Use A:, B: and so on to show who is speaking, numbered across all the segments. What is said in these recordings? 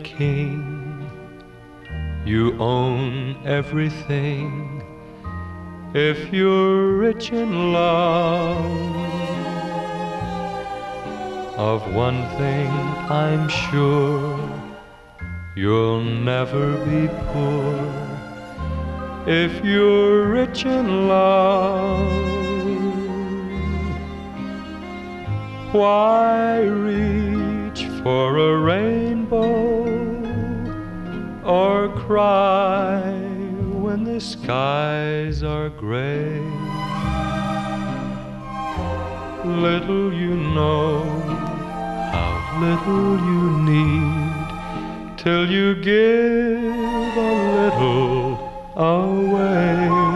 A: king, you own everything. If you're rich in love, of one thing I'm sure, you'll never be poor. If you're rich in love, why reach for a rainbow or cry when the skies are gray? Little you know how little you need till you give a little away.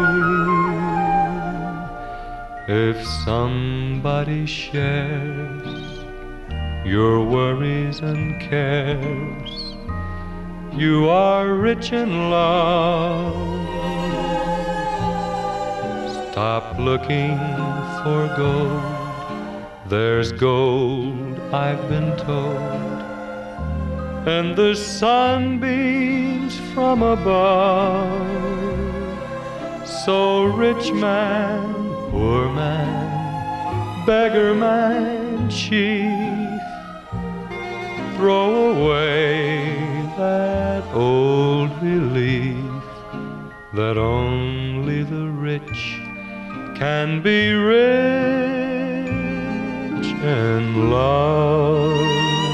A: If somebody shares your worries and cares, you are rich in love. Stop looking for gold, there's gold, I've been told, and the sunbeams from above. So rich man, poor man, beggar man, chief, throw away that old belief that only the rich can be rich in love.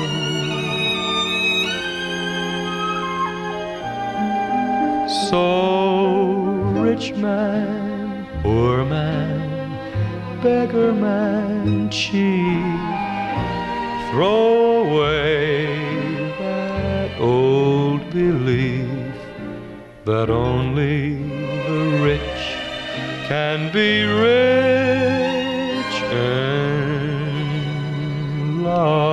A: So rich man, poor man, beggar man, chief, throw away that old belief that only the rich can be rich in love.